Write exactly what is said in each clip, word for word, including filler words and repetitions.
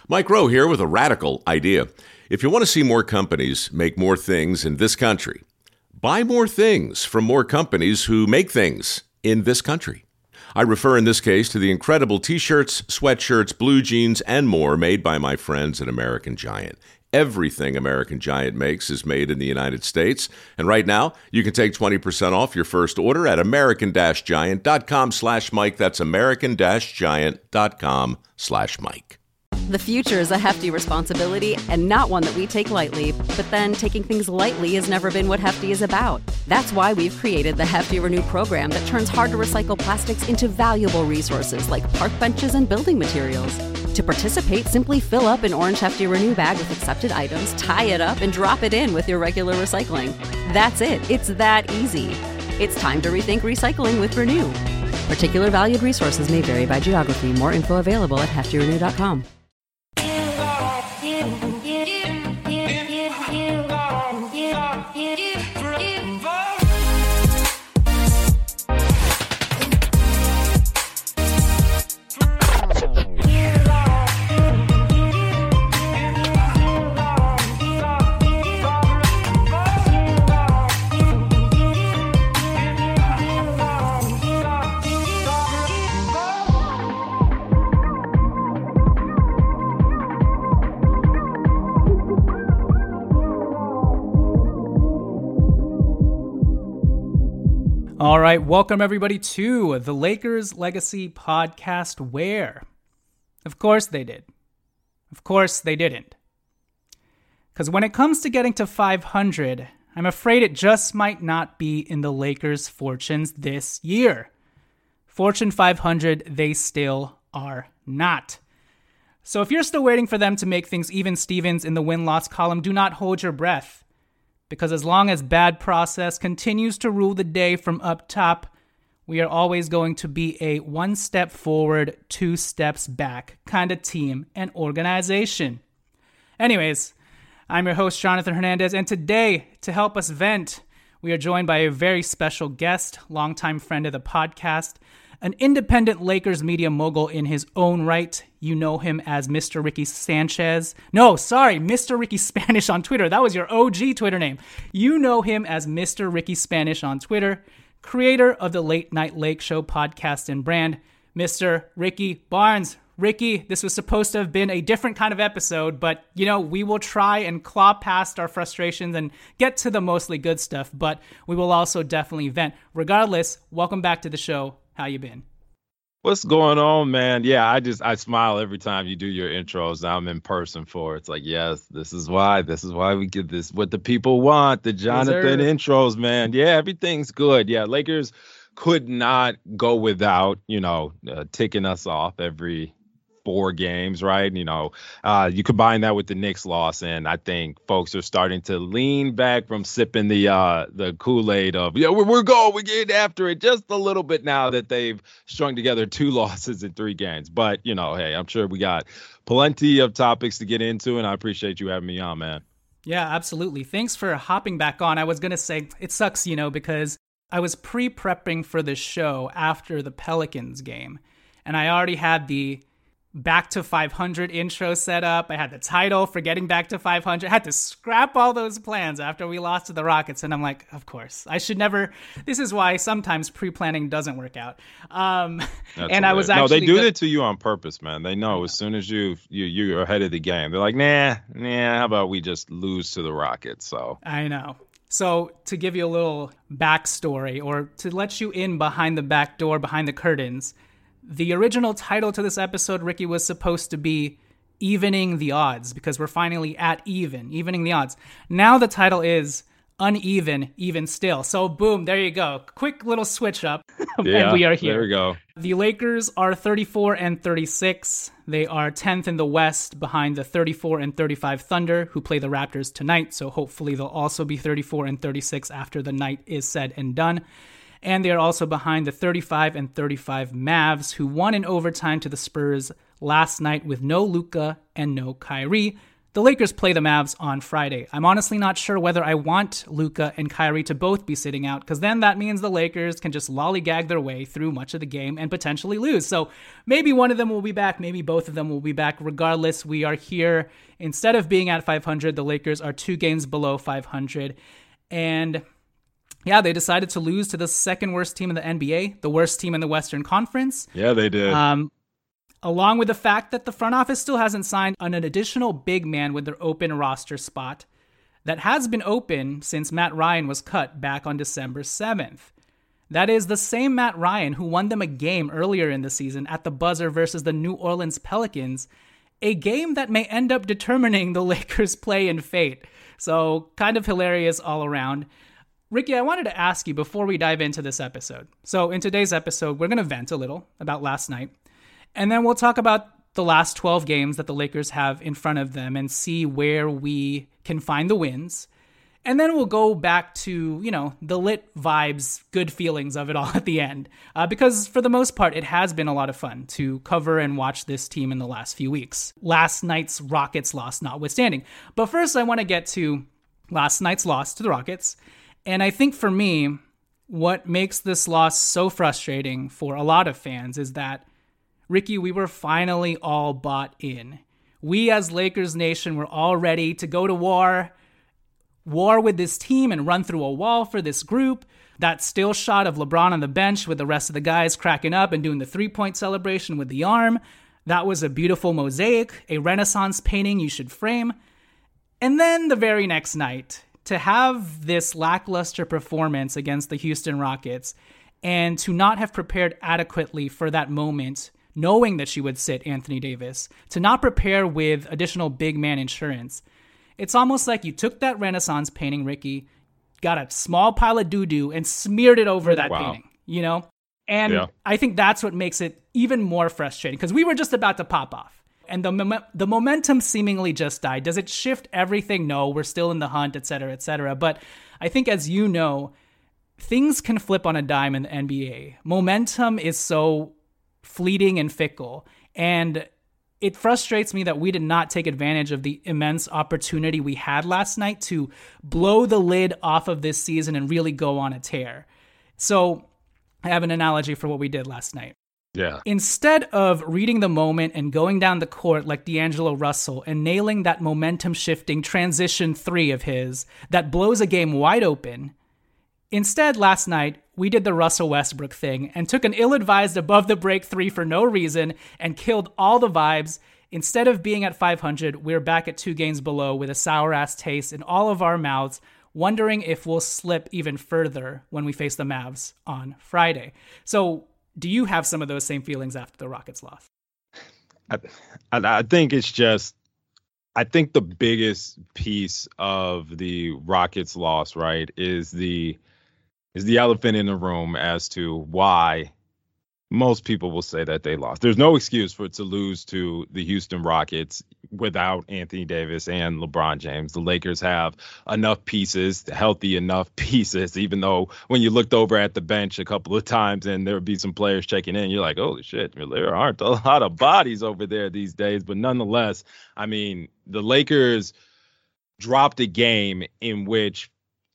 Mike Rowe here with a radical idea. If you want to see more companies make more things in this country, buy more things from more companies who make things in this country. I refer in this case to the incredible t-shirts, sweatshirts, blue jeans, and more made by my friends at American Giant. Everything American Giant makes is made in the United States. And right now, you can take twenty percent off your first order at american-giant.com slash Mike. That's american-giant.com slash Mike. The future is a hefty responsibility and not one that we take lightly. But then taking things lightly has never been what Hefty is about. That's why we've created the Hefty Renew program that turns hard-to-recycle plastics into valuable resources like park benches and building materials. To participate, simply fill up an orange Hefty Renew bag with accepted items, tie it up, and drop it in with your regular recycling. That's it. It's that easy. It's time to rethink recycling with Renew. Particular valued resources may vary by geography. More info available at hefty renew dot com. All right, welcome everybody to the Lakers Legacy Podcast, where, of course they did. Of course they didn't. Because when it comes to getting to five hundred, I'm afraid it just might not be in the Lakers' fortunes this year. Fortune five hundred, they still are not. So if you're still waiting for them to make things even Stevens in the win-loss column, do not hold your breath. Because as long as bad process continues to rule the day from up top, we are always going to be a one step forward, two steps back kind of team and organization. Anyways, I'm your host, Jonathan Hernandez, and today, to help us vent, we are joined by a very special guest, longtime friend of the podcast, an independent Lakers media mogul in his own right. You know him as Mister Ricky Sanchez. No, sorry, Mister Ricky Spanish on Twitter. That was your O G Twitter name. You know him as Mister Ricky Spanish on Twitter, creator of the Late Night Lake Show podcast and brand, Mister Ricky Barnes. Ricky, this was supposed to have been a different kind of episode, but, you know, we will try and claw past our frustrations and get to the mostly good stuff, but we will also definitely vent. Regardless, welcome back to the show. How you been? What's going on, man? Yeah, I just I smile every time you do your intros. I'm in person for it. It's like, yes, this is why. This is why we get this. What the people want, the Jonathan intros, man. Yeah, everything's good. Yeah, Lakers could not go without, you know, uh, ticking us off every four games, right? You know, uh, you combine that with the Knicks loss, and I think folks are starting to lean back from sipping the uh, the Kool-Aid of, yeah, we're, we're going, we're getting after it just a little bit now that they've strung together two losses in three games. But, you know, hey, I'm sure we got plenty of topics to get into, and I appreciate you having me on, man. Yeah, absolutely. Thanks for hopping back on. I was going to say, it sucks, you know, because I was pre-prepping for the show after the Pelicans game, and I already had the Back to five hundred intro set up. I had the title for getting back to five hundred. I had to scrap all those plans after we lost to the Rockets. And I'm like, of course, I should never. This is why sometimes pre-planning doesn't work out. Um, and I was actually. No, they do it to you on purpose, man. They know as soon as you, you, you're ahead of the game, they're like, nah, nah, how about we just lose to the Rockets? So I know. So to give you a little backstory, or to let you in behind the back door, behind the curtains, the original title to this episode, Ricky, was supposed to be Evening the Odds, because we're finally at even, evening the odds. Now the title is Uneven, Even Still. So boom, there you go. Quick little switch up. Yeah, and we are here. There we go. The Lakers are thirty-four and thirty-six. They are tenth in the West behind the thirty-four and thirty-five Thunder, who play the Raptors tonight. So hopefully they'll also be thirty-four and thirty-six after the night is said and done. And they are also behind the thirty-five and thirty-five Mavs, who won in overtime to the Spurs last night with no Luka and no Kyrie. the Lakers play the Mavs on Friday. I'm honestly not sure whether I want Luka and Kyrie to both be sitting out, because then that means the Lakers can just lollygag their way through much of the game and potentially lose. So maybe one of them will be back, maybe both of them will be back. Regardless, we are here. Instead of being at five hundred, the Lakers are two games below five hundred. And yeah, they decided to lose to the second worst team in the N B A, the worst team in the Western Conference. Yeah, they did. Um, along with the fact that the front office still hasn't signed an additional big man with their open roster spot that has been open since Matt Ryan was cut back on December seventh. That is the same Matt Ryan who won them a game earlier in the season at the buzzer versus the New Orleans Pelicans, a game that may end up determining the Lakers' play and fate. So kind of hilarious all around. Ricky, I wanted to ask you before we dive into this episode. So in today's episode, we're going to vent a little about last night, and then we'll talk about the last twelve games that the Lakers have in front of them and see where we can find the wins. And then we'll go back to, you know, the lit vibes, good feelings of it all at the end. Uh, because for the most part, it has been a lot of fun to cover and watch this team in the last few weeks. Last night's Rockets loss notwithstanding. But first, I want to get to last night's loss to the Rockets. And I think for me, what makes this loss so frustrating for a lot of fans is that, Ricky, we were finally all bought in. We as Lakers Nation were all ready to go to war, war with this team and run through a wall for this group. That still shot of LeBron on the bench with the rest of the guys cracking up and doing the three-point celebration with the arm. That was a beautiful mosaic, a Renaissance painting you should frame. And then the very next night, to have this lackluster performance against the Houston Rockets and to not have prepared adequately for that moment, knowing that she would sit Anthony Davis, to not prepare with additional big man insurance, it's almost like you took that Renaissance painting, Ricky, got a small pile of doo-doo and smeared it over that wow. painting, you know? And yeah. I think that's what makes it even more frustrating, because we were just about to pop off. And the mom- the momentum seemingly just died. Does it shift everything? No, we're still in the hunt, et cetera, et cetera. But I think, as you know, things can flip on a dime in the N B A. Momentum is so fleeting and fickle. And it frustrates me that we did not take advantage of the immense opportunity we had last night to blow the lid off of this season and really go on a tear. So I have an analogy for what we did last night. Yeah. Instead of reading the moment and going down the court like D'Angelo Russell and nailing that momentum-shifting transition three of his that blows a game wide open, instead last night we did the Russell Westbrook thing and took an ill-advised above-the-break three for no reason and killed all the vibes. Instead of being at five hundred, we're back at two games below with a sour-ass taste in all of our mouths, wondering if we'll slip even further when we face the Mavs on Friday. So, do you have some of those same feelings after the Rockets loss? I, I think it's just, I think the biggest piece of the Rockets loss, right, is the is the elephant in the room as to why most people will say that they lost. There's no excuse for it to lose to the Houston Rockets without Anthony Davis and LeBron James. The Lakers have enough pieces, healthy enough pieces, even though when you looked over at the bench a couple of times and there would be some players checking in, you're like, holy shit, there aren't a lot of bodies over there these days. But nonetheless, I mean, the Lakers dropped a game in which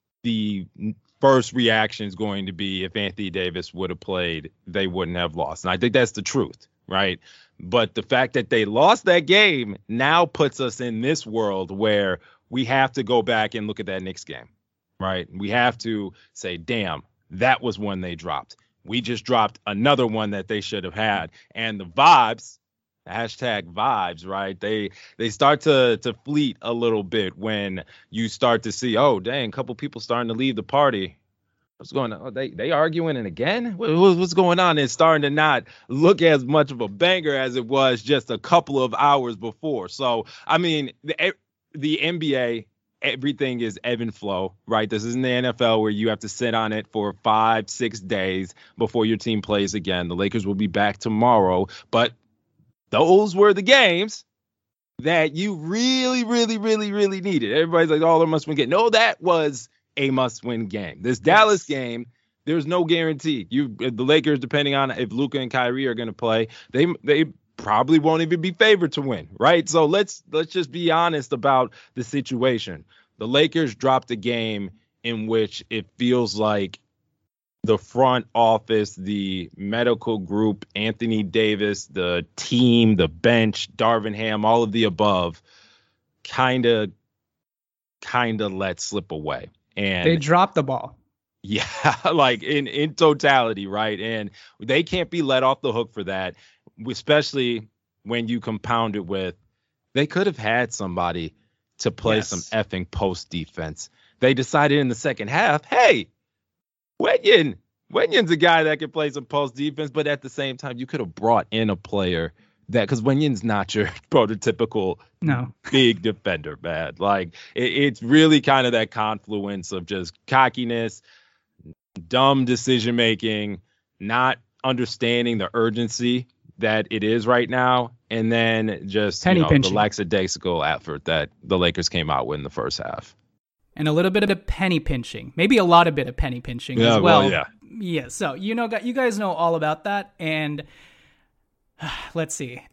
the first reaction is going to be if Anthony Davis would have played, they wouldn't have lost. And I think that's the truth, right? But the fact that they lost that game now puts us in this world where we have to go back and look at that Knicks game, right? We have to say, damn, that was one they dropped. We just dropped another one that they should have had. And the vibes, hashtag vibes, right? They they start to to fleet a little bit when you start to see, oh, dang, a couple people starting to leave the party. What's going on? Oh, they they arguing and again? What, what's going on? It's starting to not look as much of a banger as it was just a couple of hours before. So, I mean, the, the N B A, everything is ebb and flow, right? This isn't the N F L where you have to sit on it for five, six days before your team plays again. The Lakers will be back tomorrow, but those were the games that you really, really, really, really needed. Everybody's like, oh, they're must-win game. No, that was a must-win game. This Dallas game, there's no guarantee. You, the Lakers, depending on if Luka and Kyrie are going to play, they they probably won't even be favored to win, right? So let's let's just be honest about the situation. The Lakers dropped a game in which it feels like the front office, the medical group, Anthony Davis, the team, the bench, Darvin Ham, all of the above, kind of, kind of let slip away. And they dropped the ball. Yeah, like in, in totality, right? And they can't be let off the hook for that, especially when you compound it with they could have had somebody to play yes. some effing post defense. They decided in the second half, hey, Wenyen, Wenyen's a guy that can play some post defense, but at the same time, you could have brought in a player that, because Wenyen's not your prototypical no. big defender, man. Like it, it's really kind of that confluence of just cockiness, dumb decision making, not understanding the urgency that it is right now, and then just you know, the lackadaisical effort that the Lakers came out with in the first half. And a little bit of penny pinching, maybe a lot of bit of penny pinching yeah, as well. well. Yeah, yeah. So you know, you guys know all about that, and uh, let's see.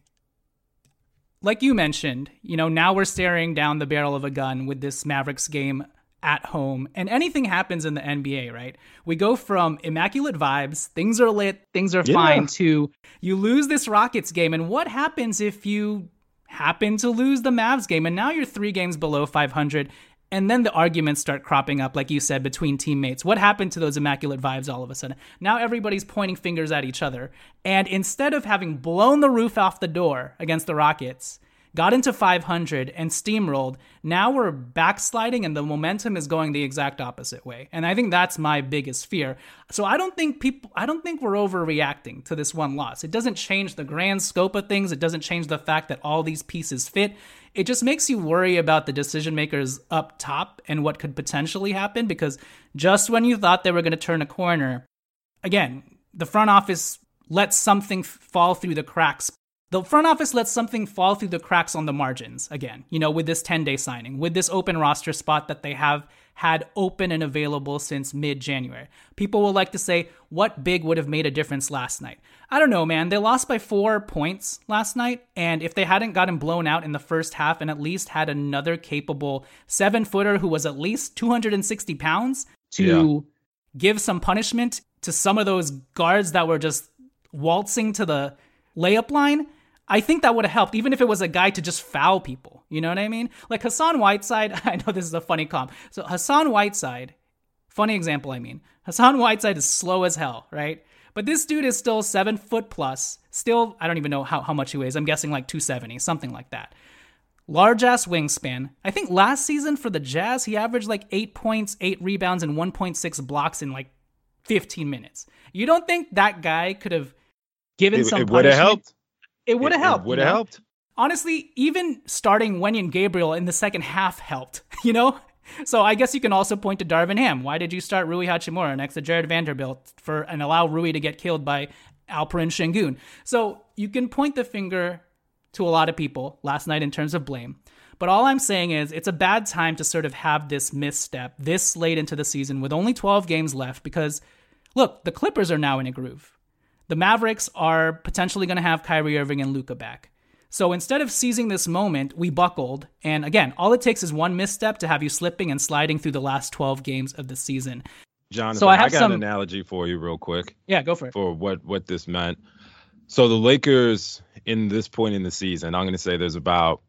Like you mentioned, you know, now we're staring down the barrel of a gun with this Mavericks game at home, and anything happens in the N B A, right? We go from immaculate vibes, things are lit, things are yeah. fine, to you lose this Rockets game, and what happens if you happen to lose the Mavs game, and now you're three games below five hundred, and then the arguments start cropping up, like you said, between teammates. What happened to those immaculate vibes all of a sudden? Now everybody's pointing fingers at each other, and instead of having blown the roof off the door against the Rockets, got into five hundred and steamrolled, now we're backsliding and the momentum is going the exact opposite way. And I think that's my biggest fear. So I don't think people, I don't think we're overreacting to this one loss. It doesn't change the grand scope of things. It doesn't change the fact that all these pieces fit. It just makes you worry about the decision makers up top and what could potentially happen, because just when you thought they were going to turn a corner, again, the front office let something fall through the cracks. The front office lets something fall through the cracks on the margins, again, you know, with this ten-day signing, with this open roster spot that they have had open and available since mid-January. People will like to say, what big would have made a difference last night? I don't know, man. They lost by four points last night, and if they hadn't gotten blown out in the first half and at least had another capable seven-footer who was at least two hundred sixty pounds to yeah. give some punishment to some of those guards that were just waltzing to the layup line, I think that would have helped, even if it was a guy to just foul people. You know what I mean? Like Hassan Whiteside, I know this is a funny comp. So Hassan Whiteside, funny example, I mean. Hassan Whiteside is slow as hell, right? But this dude is still seven foot plus. Still, I don't even know how, how much he weighs. I'm guessing like two seventy, something like that. Large-ass wingspan. I think last season for the Jazz, he averaged like eight points, eight rebounds, and one point six blocks in like fifteen minutes. You don't think that guy could have given it, some it would have helped? It would have helped. It would have helped. Honestly, even starting Wenyen Gabriel in the second half helped, you know? So I guess you can also point to Darvin Ham. Why did you start Rui Hachimura next to Jared Vanderbilt for and allow Rui to get killed by Alperen Sengun? So you can point the finger to a lot of people last night in terms of blame. But all I'm saying is it's a bad time to sort of have this misstep this late into the season with only twelve games left, because, look, the Clippers are now in a groove. The Mavericks are potentially going to have Kyrie Irving and Luka back. So instead of seizing this moment, we buckled. And again, all it takes is one misstep to have you slipping and sliding through the last twelve games of the season. Jonathan, so I, have I got some... an analogy for you real quick. Yeah, go for it. For what, what this meant. So the Lakers, in this point in the season, I'm going to say there's about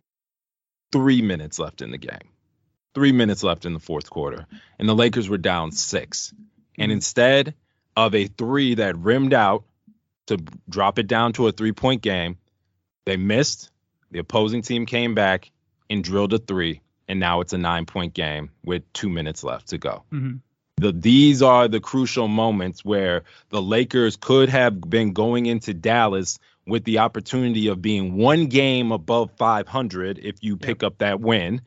three minutes left in the game. Three minutes left in the fourth quarter. And the Lakers were down six. Mm-hmm. And instead of a three that rimmed out to drop it down to a three-point game, they missed. The opposing team came back and drilled a three, and now it's a nine-point game with two minutes left to go. Mm-hmm. The, these are the crucial moments where the Lakers could have been going into Dallas with the opportunity of being one game above five hundred if you pick yep. up that win.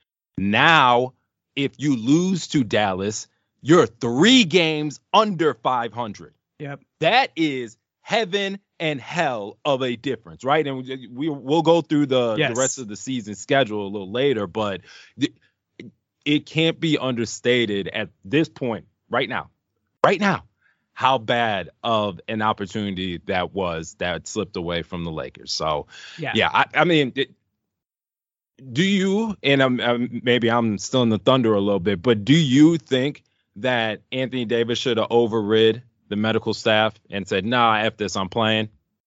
Now, if you lose to Dallas, you're three games under five hundred. Yep. That is heaven and hell of a difference, right? And we, we we'll go through the, yes. the rest of the season schedule a little later, but th- it can't be understated at this point, right now, right now, how bad of an opportunity that was that slipped away from the Lakers. So, yeah, yeah I, I mean, it, do you, and I'm, I'm, maybe I'm still in the thunder a little bit, but do you think that Anthony Davis should have overrid the medical staff and said, nah, F this, I'm playing?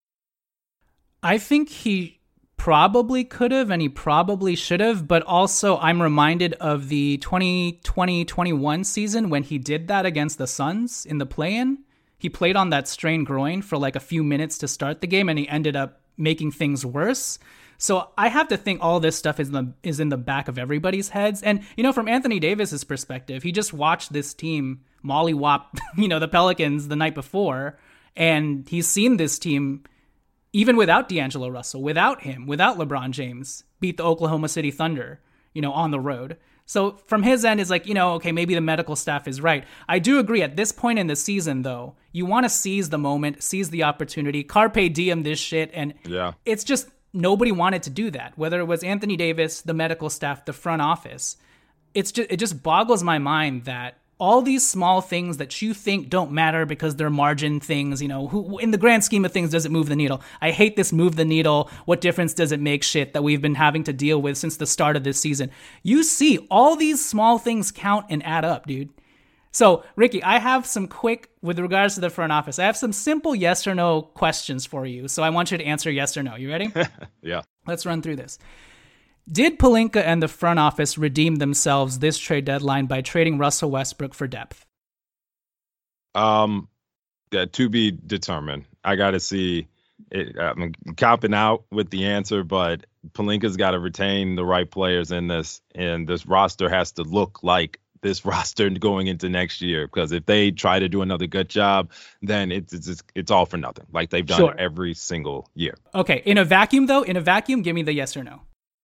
I think he probably could have, and he probably should have, but also I'm reminded of the twenty twenty twenty-one season when he did that against the Suns in the play-in. He played on that strained groin for like a few minutes to start the game, and he ended up making things worse. So I have to think all this stuff is in the, is in the back of everybody's heads. And, you know, from Anthony Davis's perspective, he just watched this team mollywop, you know, the Pelicans the night before, and he's seen this team, even without D'Angelo Russell, without him, without LeBron James, beat the Oklahoma City Thunder, you know, on the road. So from his end, it's like, you know, okay, maybe the medical staff is right. I do agree at this point in the season, though, you want to seize the moment, seize the opportunity, carpe diem this shit. And yeah. It's just nobody wanted to do that, whether it was Anthony Davis, the medical staff, the front office. It's just, it just boggles my mind that all these small things that you think don't matter because they're margin things, you know, who, in the grand scheme of things, does it move the needle? I hate this move the needle. What difference does it make shit that we've been having to deal with since the start of this season? You see, all these small things count and add up, dude. So, Ricky, I have some quick, with regards to the front office, I have some simple yes or no questions for you. So I want you to answer yes or no. You ready? Yeah. Let's run through this. Did Pelinka and the front office redeem themselves this trade deadline by trading Russell Westbrook for depth? Um, yeah, to be determined. I got to see it. I'm copping out with the answer, but Pelinka's got to retain the right players in this, and this roster has to look like this roster going into next year. Because if they try to do another good job, then it's it's it's all for nothing, like they've done sure. every single year. Okay, in a vacuum though, in a vacuum, give me the yes or no.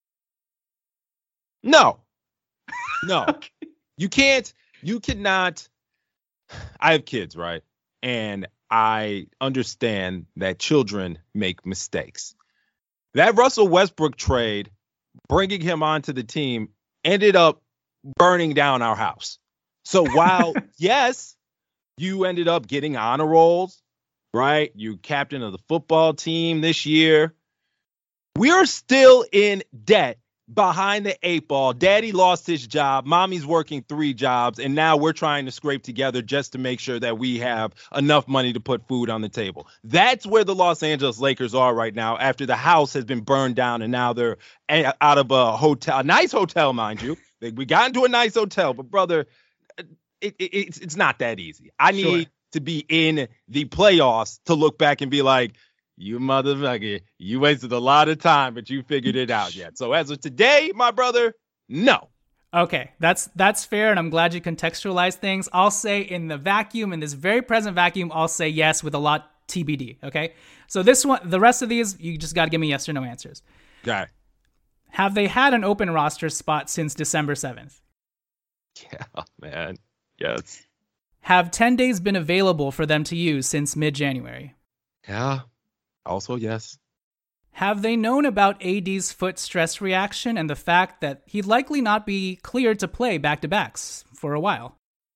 No, no, okay. You can't, you cannot. I have kids, right? And I understand that children make mistakes. That Russell Westbrook trade, bringing him onto the team, ended up burning down our house. So while, yes, you ended up getting honor rolls, right? You captain of the football team this year. We are still in debt. Behind the eight ball. Daddy lost his job. Mommy's working three jobs. And now we're trying to scrape together just to make sure that we have enough money to put food on the table. That's where the Los Angeles Lakers are right now after the house has been burned down and now they're out of a hotel, a nice hotel, mind you. We got into a nice hotel, but brother, it, it, it's, it's not that easy. I need sure. to be in the playoffs to look back and be like, you motherfucker, you wasted a lot of time, but you figured it out yet. So as of today, my brother, no. Okay, that's that's fair, and I'm glad you contextualized things. I'll say in the vacuum, in this very present vacuum, I'll say yes with a lot T B D, okay? So this one, the rest of these, you just got to give me yes or no answers. Okay. Have they had an open roster spot since December seventh? Yeah, man, yes. Have ten days been available for them to use since mid-January? Yeah. Also, yes. Have they known about A D's foot stress reaction and the fact that he'd likely not be cleared to play back-to-backs for a while?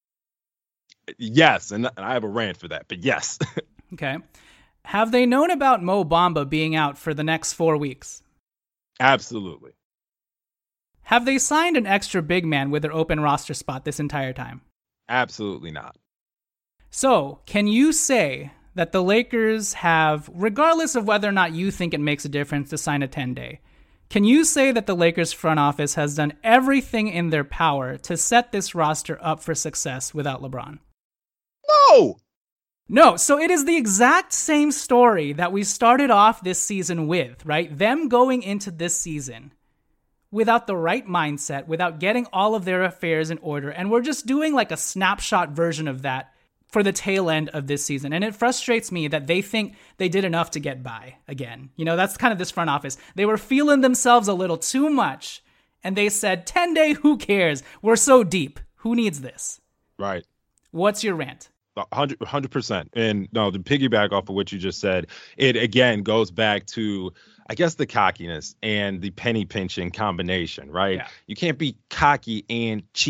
Yes, and I have a rant for that, but yes. Okay. Have they known about Mo Bamba being out for the next four weeks? Absolutely. Have they signed an extra big man with their open roster spot this entire time? Absolutely not. So, can you say that the Lakers have, regardless of whether or not you think it makes a difference to sign a ten-day, can you say that the Lakers front office has done everything in their power to set this roster up for success without LeBron? No! No, so it is the exact same story that we started off this season with, right? Them going into this season without the right mindset, without getting all of their affairs in order, and we're just doing like a snapshot version of that for the tail end of this season. And it frustrates me that they think they did enough to get by again. You know, that's kind of this front office. They were feeling themselves a little too much, and they said, ten-day, who cares? We're so deep. Who needs this? Right. What's your rant? one hundred percent. And no, to piggyback off of what you just said, it again goes back to, I guess, the cockiness and the penny pinching combination, right? Yeah. You can't be cocky and cheap.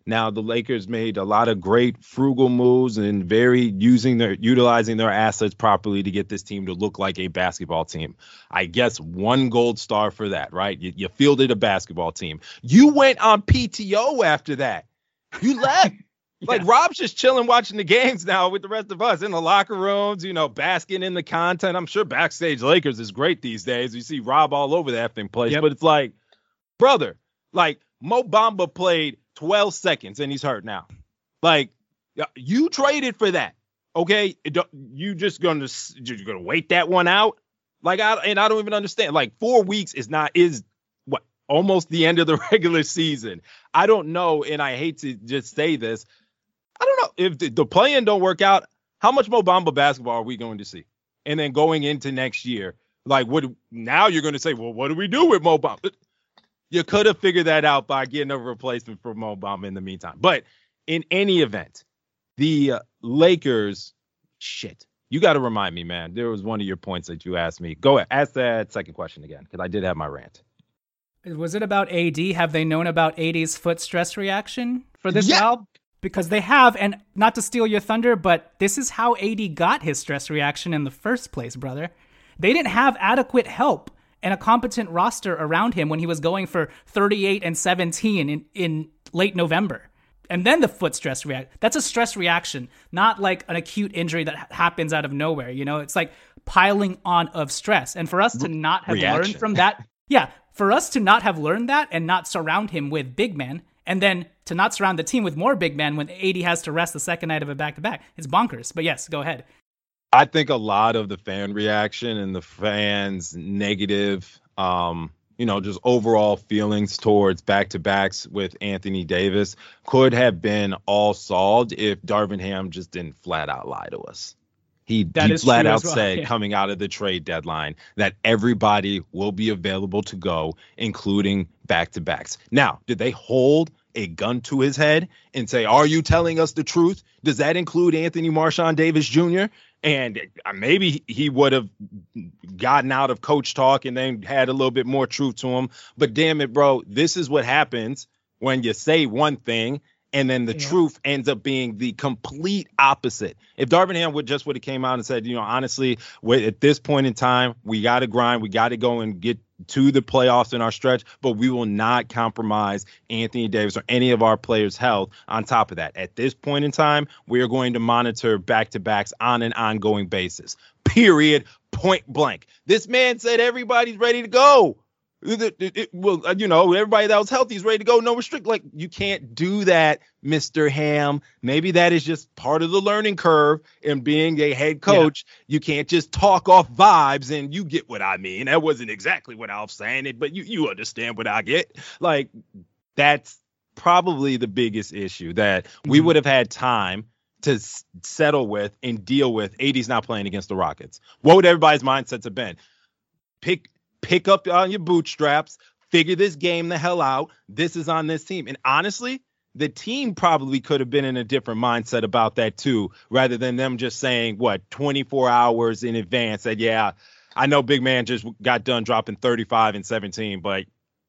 Now, the Lakers made a lot of great frugal moves and very using their utilizing their assets properly to get this team to look like a basketball team. I guess one gold star for that, right? You, you fielded a basketball team. You went on P T O after that. You left. yeah. Like Rob's just chilling watching the games now with the rest of us in the locker rooms, you know, basking in the content. I'm sure Backstage Lakers is great these days. You see Rob all over that thing place, yep. But it's like, brother, like Mo Bamba played twelve seconds and he's hurt now. Like, you traded for that, okay? You just gonna you're gonna wait that one out? Like, I and I don't even understand. Like, four weeks is not is what almost the end of the regular season. I don't know, and I hate to just say this. I don't know if the, the play-in don't work out. How much Mo Bamba basketball are we going to see? And then going into next year, like, what? Now you're going to say, well, what do we do with Mo Bamba? You could have figured that out by getting a replacement for Mo Bamba in the meantime. But in any event, the uh, Lakers, shit, you got to remind me, man. There was one of your points that you asked me. Go ahead. Ask that second question again, because I did have my rant. Was it about A D? Have they known about A D's foot stress reaction for this yeah. album? Because they have, and not to steal your thunder, but this is how A D got his stress reaction in the first place, brother. They didn't have adequate help and a competent roster around him when he was going for thirty-eight and seventeen in, in late November. And then the foot stress react. That's a stress reaction, not like an acute injury that ha- happens out of nowhere. You know, it's like piling on of stress. And for us to not have reaction. learned from that, yeah, for us to not have learned that and not surround him with big men, and then to not surround the team with more big men when A D has to rest the second night of a back-to-back, it's bonkers. But yes, go ahead. I think a lot of the fan reaction and the fans' negative, um, you know, just overall feelings towards back-to-backs with Anthony Davis could have been all solved if Darvin Ham just didn't flat out lie to us. He, he flat out well. said yeah. coming out of the trade deadline that everybody will be available to go, including back-to-backs. Now, did they hold a gun to his head and say, are you telling us the truth? Does that include Anthony Marshawn Davis Junior? And maybe he would have gotten out of coach talk and then had a little bit more truth to him. But damn it, bro, this is what happens when you say one thing and then the yeah. truth ends up being the complete opposite. If Darvin Ham would just would have came out and said, you know, honestly, at this point in time, we got to grind. We got to go and get to the playoffs in our stretch, but we will not compromise Anthony Davis or any of our players' health on top of that. At this point in time, we are going to monitor back-to-backs on an ongoing basis. Period. Point blank. This man said everybody's ready to go. It, it, it, well, you know, everybody that was healthy is ready to go. No restrict. Like, you can't do that, Mister Ham. Maybe that is just part of the learning curve in being a head coach. Yeah. You can't just talk off vibes, and you get what I mean. That wasn't exactly what I was saying, it, but you, you understand what I get. Like, that's probably the biggest issue that mm-hmm. we would have had time to s- settle with and deal with. A D's not playing against the Rockets. What would everybody's mindsets have been? Pick Pick up on your bootstraps, figure this game the hell out. This is on this team. And honestly, the team probably could have been in a different mindset about that too, rather than them just saying, what, twenty-four hours in advance that, yeah, I know big man just got done dropping thirty-five and seventeen, but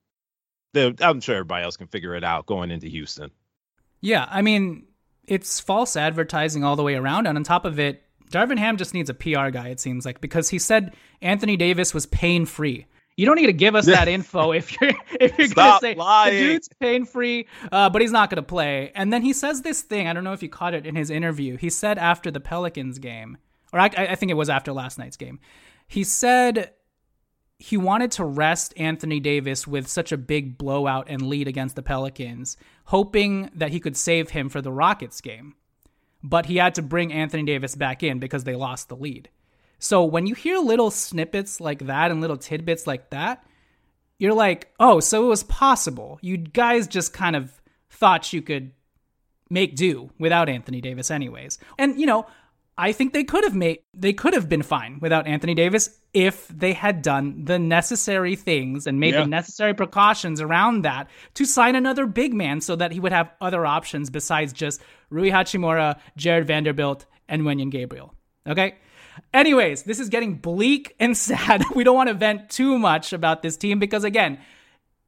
I'm sure everybody else can figure it out going into Houston. Yeah, I mean, it's false advertising all the way around. And on top of it, Darvin Ham just needs a P R guy, it seems like, because he said Anthony Davis was pain-free. You don't need to give us that info if you're if you're going to say lying. The dude's pain-free, uh, but he's not going to play. And then he says this thing, I don't know if you caught it in his interview. He said after the Pelicans game, or I, I think it was after last night's game, he said he wanted to rest Anthony Davis with such a big blowout and lead against the Pelicans, hoping that he could save him for the Rockets game. But he had to bring Anthony Davis back in because they lost the lead. So when you hear little snippets like that and little tidbits like that, you're like, oh, so it was possible. You guys just kind of thought you could make do without Anthony Davis anyways. And, you know, I think they could have made, they could have been fine without Anthony Davis if they had done the necessary things and made yeah. the necessary precautions around that to sign another big man so that he would have other options besides just Rui Hachimura, Jared Vanderbilt, and Wenyen Gabriel. Okay? Anyways, this is getting bleak and sad. We don't want to vent too much about this team because, again,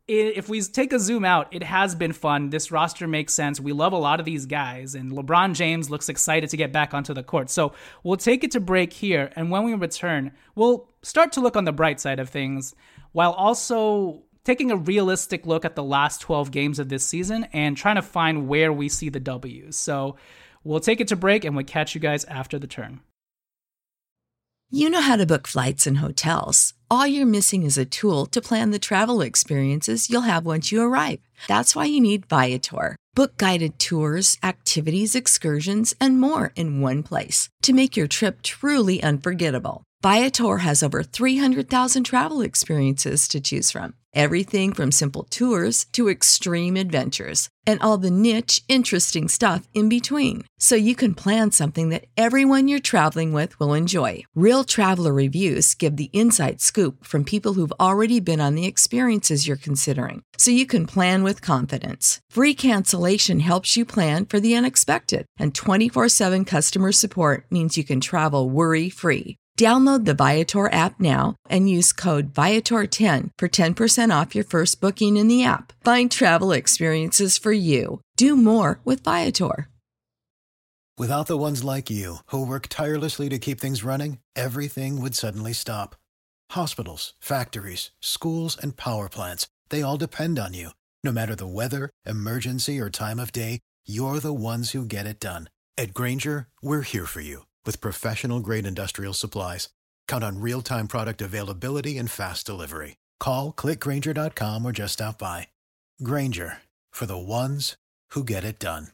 if we take a zoom out, it has been fun. This roster makes sense. We love a lot of these guys, and LeBron James looks excited to get back onto the court. So we'll take it to break here, and when we return, we'll start to look on the bright side of things while also taking a realistic look at the last twelve games of this season and trying to find where we see the W's. So we'll take it to break, and we'll catch you guys after the turn. You know how to book flights and hotels. All you're missing is a tool to plan the travel experiences you'll have once you arrive. That's why you need Viator. Book guided tours, activities, excursions, and more in one place to make your trip truly unforgettable. Viator has over three hundred thousand travel experiences to choose from. Everything from simple tours to extreme adventures and all the niche, interesting stuff in between. So you can plan something that everyone you're traveling with will enjoy. Real traveler reviews give the inside scoop from people who've already been on the experiences you're considering. So you can plan with confidence. Free cancellation helps you plan for the unexpected. And twenty-four seven customer support means you can travel worry-free. Download the Viator app now and use code Viator ten for ten percent off your first booking in the app. Find travel experiences for you. Do more with Viator. Without the ones like you, who work tirelessly to keep things running, everything would suddenly stop. Hospitals, factories, schools, and power plants, they all depend on you. No matter the weather, emergency, or time of day, you're the ones who get it done. At Grainger, we're here for you with professional-grade industrial supplies. Count on real-time product availability and fast delivery. Call, click Grainger dot com, or just stop by. Grainger, for the ones who get it done.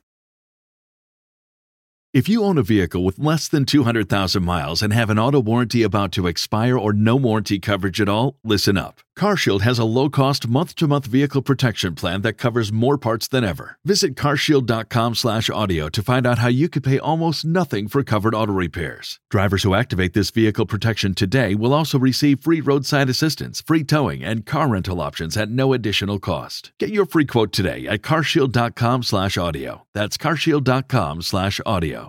If you own a vehicle with less than two hundred thousand miles and have an auto warranty about to expire or no warranty coverage at all, listen up. CarShield has a low-cost month-to-month vehicle protection plan that covers more parts than ever. Visit carshield dot com slash audio to find out how you could pay almost nothing for covered auto repairs. Drivers who activate this vehicle protection today will also receive free roadside assistance, free towing, and car rental options at no additional cost. Get your free quote today at carshield dot com slash audio. That's carshield dot com slash audio.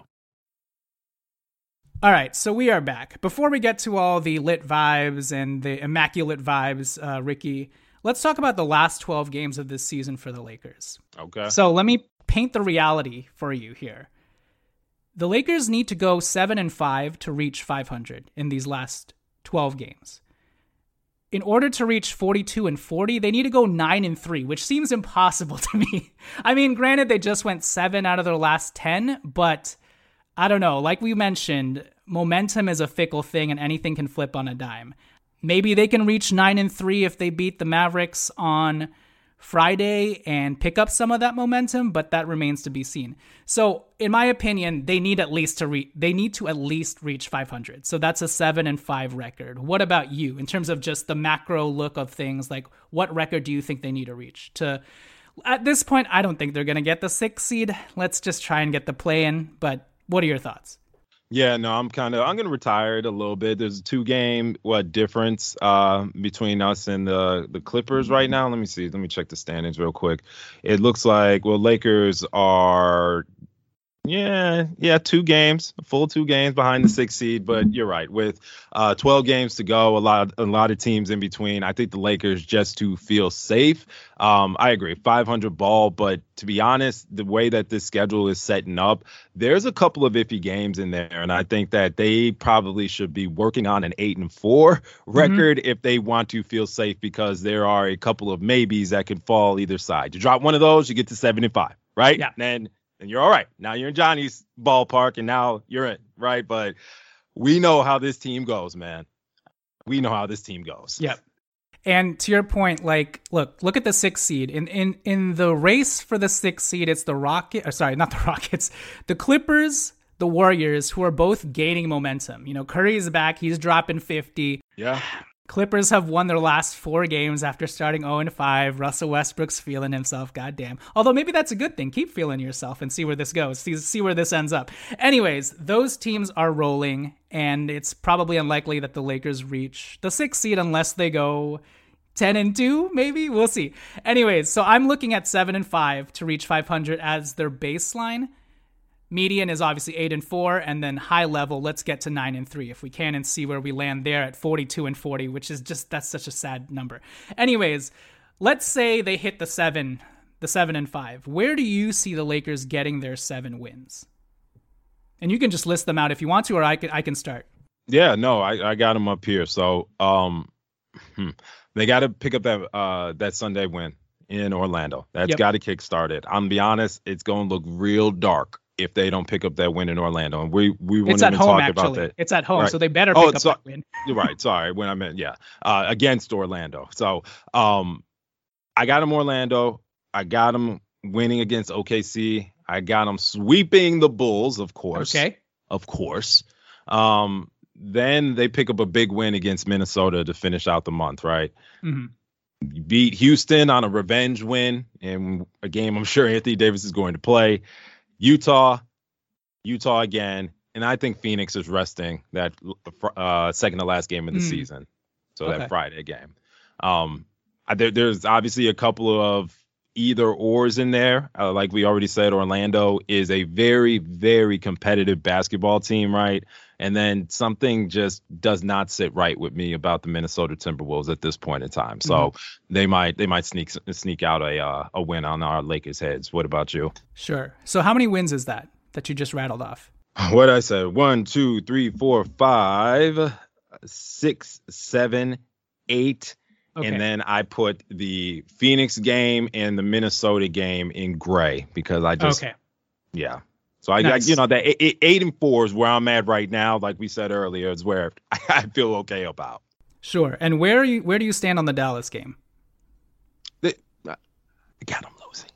All right, so we are back. Before we get to all the lit vibes and the immaculate vibes, uh, Ricky, let's talk about the last twelve games of this season for the Lakers. Okay. So let me paint the reality for you here. The Lakers need to go seven and five to reach five hundred in these last twelve games. In order to reach forty-two and forty, they need to go nine and three, which seems impossible to me. I mean, granted, they just went seven out of their last ten, but I don't know. Like we mentioned, momentum is a fickle thing and anything can flip on a dime. Maybe they can reach nine and three if they beat the Mavericks on Friday and pick up some of that momentum, but that remains to be seen. So, in my opinion, they need at least to re- they need to at least reach five hundred. So that's a seven and five record. What about you in terms of just the macro look of things? Like, what record do you think they need to reach to? At this point, I don't think they're going to get the sixth seed. Let's just try and get the play in, but what are your thoughts? Yeah, no, I'm kind of I'm gonna retire it a little bit. There's a two game what difference uh, between us and the the Clippers right now. Let me see. Let me check the standings real quick. It looks like well, Lakers are yeah yeah two games, full two games behind the sixth seed. But you're right, with uh, twelve games to go, a lot a lot of teams in between. I think the Lakers, just to feel safe. Um, I agree, five hundred ball, but to be honest, the way that this schedule is setting up, there's a couple of iffy games in there, and I think that they probably should be working on an eight and four record mm-hmm. if they want to feel safe, because there are a couple of maybes that can fall either side. You drop one of those, you get to seven and five, right? Yeah. And then you're all right. Now you're in Johnny's ballpark, and now you're in, right? But we know how this team goes, man. We know how this team goes. Yep. And to your point, like, look, look at the sixth seed. In in in the race for the sixth seed, it's the Rocket, or sorry, not the Rockets, the Clippers, the Warriors, who are both gaining momentum. You know, Curry is back; he's dropping fifty. Yeah. Clippers have won their last four games after starting oh and five. Russell Westbrook's feeling himself, goddamn. Although maybe that's a good thing. Keep feeling yourself and see where this goes. See, see where this ends up. Anyways, those teams are rolling, and it's probably unlikely that the Lakers reach the sixth seed unless they go ten and two, maybe? We'll see. Anyways, so I'm looking at seven and five to reach five hundred as their baseline. Median is obviously eight and four, and then high level, let's get to nine and three if we can, and see where we land there at forty-two and forty, which is just, that's such a sad number. Anyways, let's say they hit the seven, the seven and five. Where do you see the Lakers getting their seven wins? And you can just list them out if you want to, or I can I can start. Yeah, no, I, I got them up here. So um, they got to pick up that uh, that Sunday win in Orlando. That's yep. got to kickstart it. I'm gonna be honest, it's going to look real dark if they don't pick up that win in Orlando. And we we won't even home, talk actually. about that. It's at home, right. so they better pick oh, up so, that win. Right, sorry, when I meant yeah, uh, against Orlando. So um, I got them Orlando. I got them winning against O K C. I got them sweeping the Bulls, of course. Okay. Of course. Um, then they pick up a big win against Minnesota to finish out the month, right? Mm-hmm. You beat Houston on a revenge win, and a game I'm sure Anthony Davis is going to play. Utah, Utah again, and I think Phoenix is resting that uh, second to last game of the mm. season, so okay. that Friday game. Um, there, there's obviously a couple of either ors in there. Uh, like we already said, Orlando is a very, very competitive basketball team, right? And then something just does not sit right with me about the Minnesota Timberwolves at this point in time. So mm-hmm. they might they might sneak sneak out a uh, a win on our Lakers heads. What about you? Sure. So how many wins is that that you just rattled off? What did I say? One, two, three, four, five, six, seven, eight. Okay. And then I put the Phoenix game and the Minnesota game in gray because I just, okay. yeah. So I, nice. I you know, that eight, eight and four is where I'm at right now. Like we said earlier, is where I feel okay about. Sure. And where are you? Where do you stand on the Dallas game? The, I got them losing.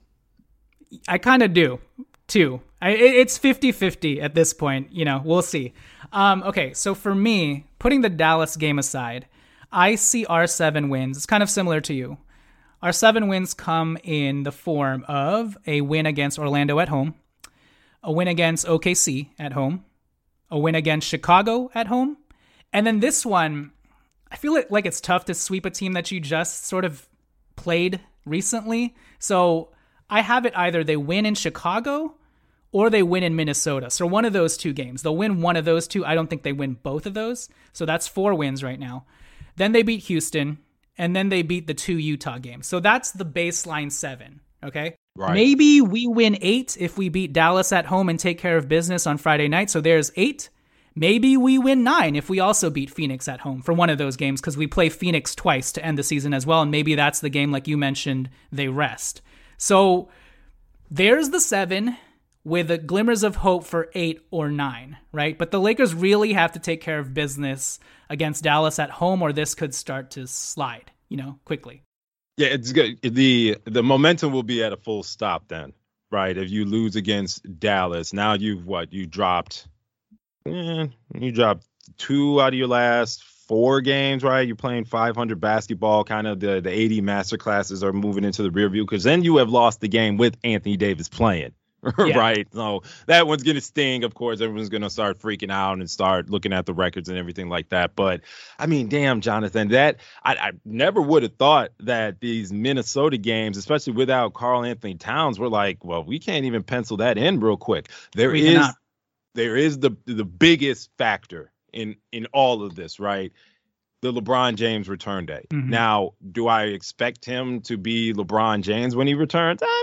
I kind of do too. I, it's fifty-fifty at this point. You know, we'll see. Um, okay. So for me, putting the Dallas game aside, I see our seven wins. It's kind of similar to you. Our seven wins come in the form of a win against Orlando at home, a win against O K C at home, a win against Chicago at home, and then this one, I feel it like it's tough to sweep a team that you just sort of played recently. So I have it either they win in Chicago or they win in Minnesota. So one of those two games. They'll win one of those two. I don't think they win both of those. So that's four wins right now. Then they beat Houston, and then they beat the two Utah games. So that's the baseline seven, okay? Right. Maybe we win eight if we beat Dallas at home and take care of business on Friday night. So there's eight. Maybe we win nine if we also beat Phoenix at home for one of those games because we play Phoenix twice to end the season as well, and maybe that's the game, like you mentioned, they rest. So there's the seven with the glimmers of hope for eight or nine, right? But the Lakers really have to take care of business against Dallas at home, or this could start to slide, you know, quickly. Yeah, it's good. The the momentum will be at a full stop then, right? If you lose against Dallas, now you've what? You dropped, eh, you dropped two out of your last four games, right? You're playing five hundred basketball. Kind of the the eighty master classes are moving into the rear view because then you have lost the game with Anthony Davis playing. Yeah. Right. So that one's going to sting. Of course, everyone's going to start freaking out and start looking at the records and everything like that. But I mean, damn, Jonathan, that I, I never would have thought that these Minnesota games, especially without Karl Anthony Towns, were like, well, we can't even pencil that in real quick. There we is cannot. there is the the biggest factor in in all of this, right? The LeBron James return day. Mm-hmm. Now, do I expect him to be LeBron James when he returns? I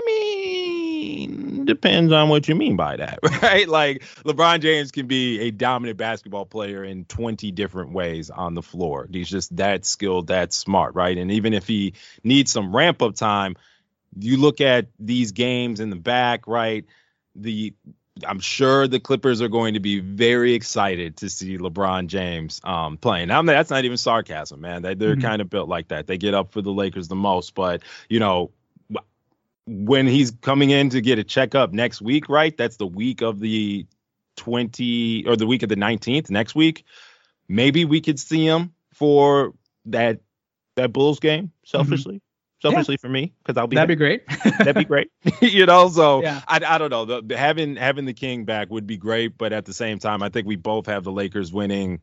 mean, depends on what you mean by that, right? Like, LeBron James can be a dominant basketball player in twenty different ways on the floor. He's just that skilled, that smart, right? And even if he needs some ramp up time, you look at these games in the back, right? The I'm sure the Clippers are going to be very excited to see LeBron James um, playing. Now, that's not even sarcasm, man. They, they're mm-hmm. kind of built like that. They get up for the Lakers the most. But, you know, when he's coming in to get a checkup next week, right? That's the week of the twenty or the week of the nineteenth next week. Maybe we could see him for that that Bulls game, selfishly. Mm-hmm. Selfishly yeah. for me, because I'll be that'd there. be great. That'd be great, you know. So yeah. I, I don't know. The, the, having having the King back would be great, but at the same time, I think we both have the Lakers winning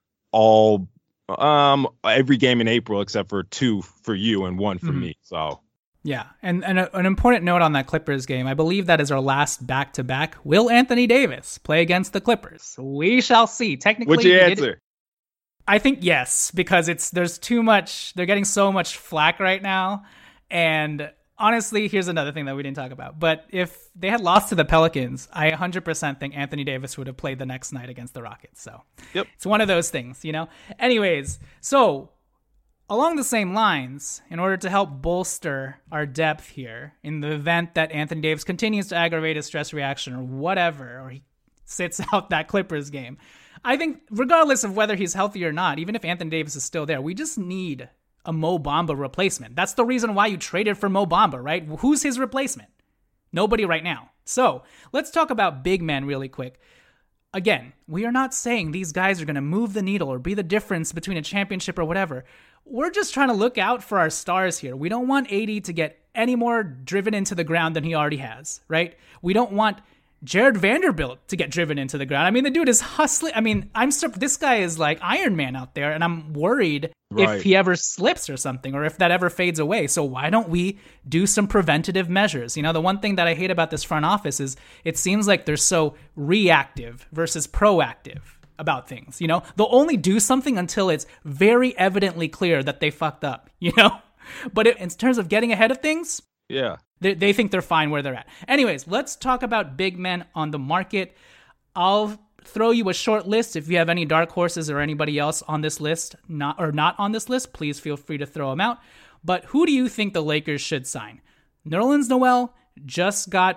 all um every game in April except for two for you and one for mm-hmm. me. So yeah, and and a, an important note on that Clippers game, I believe that is our last back to back. Will Anthony Davis play against the Clippers? We shall see. Technically, what's your answer? I think yes, because it's there's too much. They're getting so much flack right now, And honestly, here's another thing that we didn't talk about. But if they had lost to the Pelicans, I one hundred percent think Anthony Davis would have played the next night against the Rockets. So yep. It's one of those things, you know? Anyways, so along the same lines, in order to help bolster our depth here, in the event that Anthony Davis continues to aggravate his stress reaction or whatever, or he sits out that Clippers game, I think regardless of whether he's healthy or not, even if Anthony Davis is still there, we just need a Mo Bamba replacement. That's the reason why you traded for Mo Bamba, right? Who's his replacement? Nobody right now. So let's talk about big men really quick. Again, we are not saying these guys are going to move the needle or be the difference between a championship or whatever. We're just trying to look out for our stars here. We don't want A D to get any more driven into the ground than he already has, right? We don't want Jared Vanderbilt to get driven into the ground. I mean, the dude is hustling. I mean, I'm this guy is like Iron Man out there, and I'm worried right. if he ever slips or something, or if that ever fades away. So why don't we do some preventative measures? You know, the one thing that I hate about this front office is it seems like they're so reactive versus proactive about things. You know, they'll only do something until it's very evidently clear that they fucked up, you know? But it, in terms of getting ahead of things, yeah. They, they think they're fine where they're at. Anyways, let's talk about big men on the market. I'll throw you a short list. If you have any dark horses or anybody else on this list, not or not on this list, please feel free to throw them out. But who do you think the Lakers should sign? Nerlens Noel just got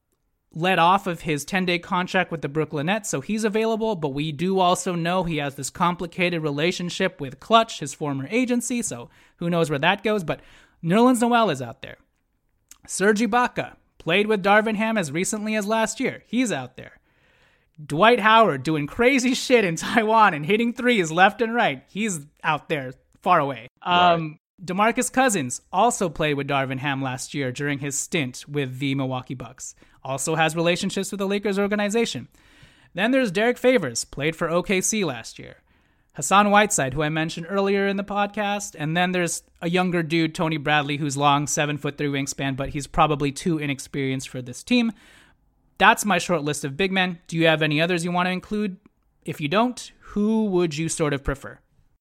let off of his ten-day contract with the Brooklyn Nets, so he's available. But we do also know he has this complicated relationship with Clutch, his former agency, so who knows where that goes. But Nerlens Noel is out there. Serge Ibaka played with Darvin Ham as recently as last year. He's out there. Dwight Howard doing crazy shit in Taiwan and hitting threes left and right. He's out there, far away. Right. Um, DeMarcus Cousins also played with Darvin Ham last year during his stint with the Milwaukee Bucks. Also has relationships with the Lakers organization. Then there's Derek Favors, played for O K C last year. Hassan Whiteside, who I mentioned earlier in the podcast. And then there's a younger dude, Tony Bradley, who's long, seven foot three wingspan, but he's probably too inexperienced for this team. That's my short list of big men. Do you have any others you want to include? If you don't, who would you sort of prefer?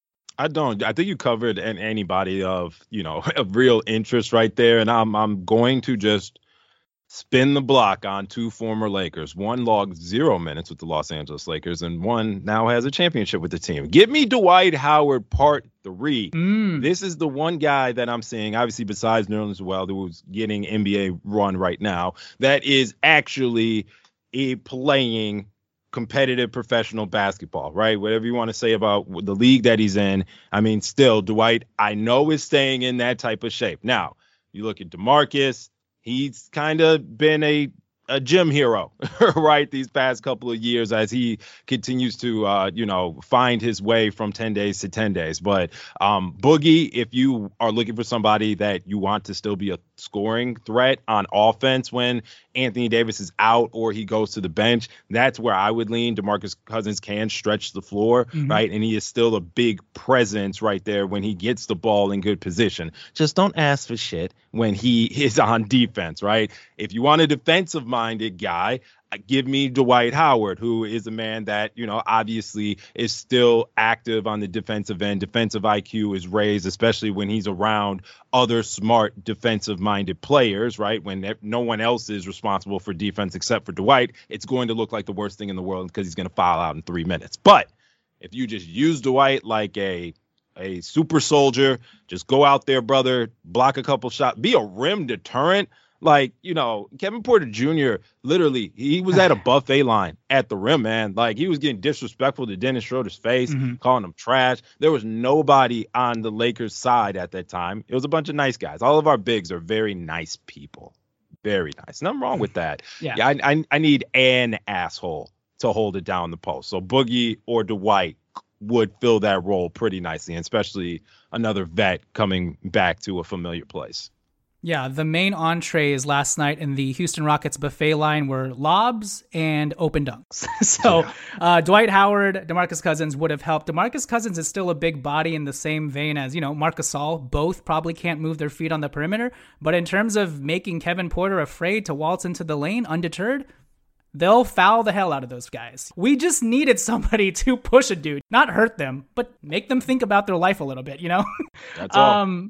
I don't. I think you covered an, anybody of, you know, of real interest right there. And I'm I'm going to just spin the block on two former Lakers. One logged zero minutes with the Los Angeles Lakers, and one now has a championship with the team. Give me Dwight Howard part three. Mm. This is the one guy that I'm seeing, obviously besides Nerlens Noel, who's getting N B A run right now, that is actually a playing competitive professional basketball, right? Whatever you want to say about the league that he's in. I mean, still, Dwight, I know, is staying in that type of shape. Now, you look at DeMarcus. He's kind of been a, a gym hero, right, these past couple of years as he continues to, uh, you know, find his way from ten days to ten days. But um, Boogie, if you are looking for somebody that you want to still be a scoring threat on offense when Anthony Davis is out or he goes to the bench, that's where I would lean. DeMarcus Cousins can stretch the floor, mm-hmm. right? And he is still a big presence right there when he gets the ball in good position. Just don't ask for shit when he is on defense, right? If you want a defensive-minded guy, give me Dwight Howard, who is a man that, you know, obviously is still active on the defensive end. Defensive I Q is raised, especially when he's around other smart defensive-minded players, right? When no one else is responsible for defense except for Dwight, it's going to look like the worst thing in the world because he's going to foul out in three minutes. But if you just use Dwight like a a super soldier, just go out there, brother, block a couple shots, be a rim deterrent. Like, you know, Kevin Porter Junior, literally, he was at a buffet line at the rim, man. Like, he was getting disrespectful to Dennis Schroeder's face, mm-hmm. calling him trash. There was nobody on the Lakers side at that time. It was a bunch of nice guys. All of our bigs are very nice people. Very nice. Nothing wrong with that. Yeah, yeah I, I, I need an asshole to hold it down the post. So Boogie or Dwight would fill that role pretty nicely, and especially another vet coming back to a familiar place. Yeah, the main entrees last night in the Houston Rockets buffet line were lobs and open dunks. so yeah. uh, Dwight Howard, DeMarcus Cousins would have helped. DeMarcus Cousins is still a big body in the same vein as, you know, Marc Gasol. Both probably can't move their feet on the perimeter. But in terms of making Kevin Porter afraid to waltz into the lane undeterred, they'll foul the hell out of those guys. We just needed somebody to push a dude, not hurt them, but make them think about their life a little bit, you know? That's all. um,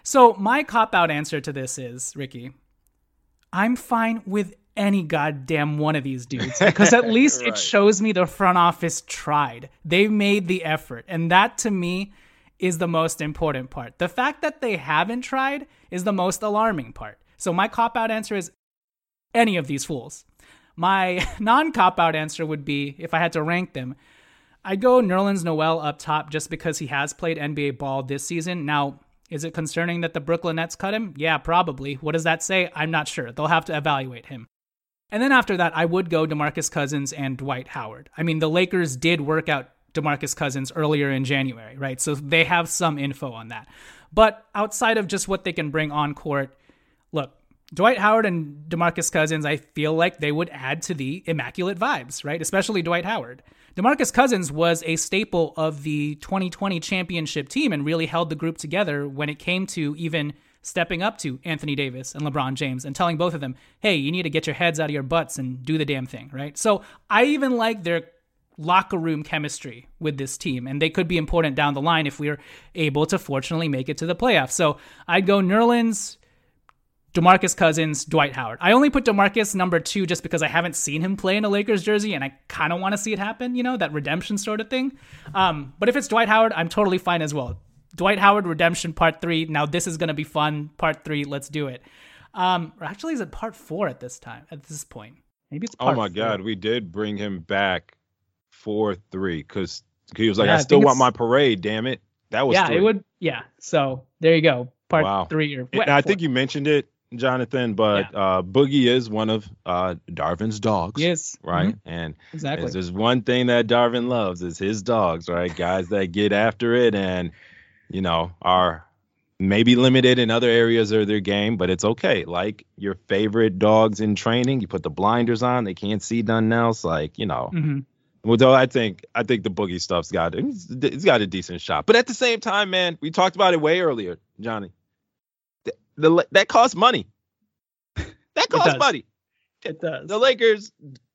So my cop-out answer to this is, Ricky, I'm fine with any goddamn one of these dudes because at least right. It shows me the front office tried. They made the effort. And that to me is the most important part. The fact that they haven't tried is the most alarming part. So my cop-out answer is any of these fools. My non-cop-out answer would be, if I had to rank them, I'd go Nerlens Noel up top just because he has played N B A ball this season. Now, is it concerning that the Brooklyn Nets cut him? Yeah, probably. What does that say? I'm not sure. They'll have to evaluate him. And then after that, I would go DeMarcus Cousins and Dwight Howard. I mean, the Lakers did work out DeMarcus Cousins earlier in January, right? So they have some info on that. But outside of just what they can bring on court, look, Dwight Howard and DeMarcus Cousins, I feel like they would add to the immaculate vibes, right? Especially Dwight Howard. DeMarcus Cousins was a staple of the twenty twenty championship team and really held the group together when it came to even stepping up to Anthony Davis and LeBron James and telling both of them, hey, you need to get your heads out of your butts and do the damn thing, right? So I even like their locker room chemistry with this team, and they could be important down the line if we're able to fortunately make it to the playoffs. So I'd go Nerlens, DeMarcus Cousins, Dwight Howard. I only put DeMarcus number two just because I haven't seen him play in a Lakers jersey, and I kind of want to see it happen, you know, that redemption sort of thing. Um, but if it's Dwight Howard, I'm totally fine as well. Dwight Howard redemption part three. Now this is going to be fun. Part three. Let's do it. Um, or actually, is it part four at this time? At this point, maybe it's part Oh my four. God, we did bring him back for three because he was like, Yeah, I I still think want it's- my parade. Damn it, that was Yeah, three. it would. Yeah. So there you go. Part Wow. three or And I think you mentioned it, Jonathan, but Yeah. uh, Boogie is one of uh, Darvin's dogs. Yes. Right. Mhm. And Exactly. if there's one thing that Darvin loves is his dogs, right? Guys that get after it and, you know, are maybe limited in other areas of their game, but it's okay. Like your favorite dogs in training, you put the blinders on, they can't see nothing else. Like, you know, hmm well, though I think I think the Boogie stuff's got it's, it's got a decent shot. But at the same time, man, we talked about it way earlier, Johnny. The, the that costs money. That costs does. money. It does. The Lakers